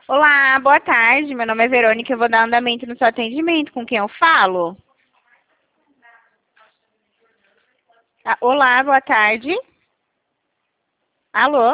Olá, boa tarde. Meu nome é Verônica. Eu vou dar andamento no seu atendimento. Com quem eu falo? Olá, boa tarde. Alô?